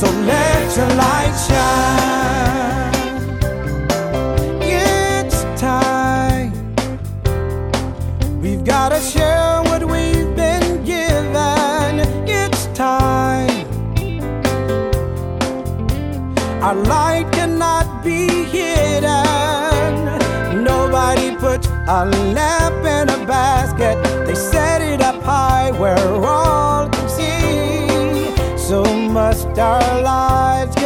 So let your light shine. It's time. We've gotta share what we've been given. It's time. Our light cannot be hidden. Nobody put a lamp in a basket. They set it up high where all can see. So must our lives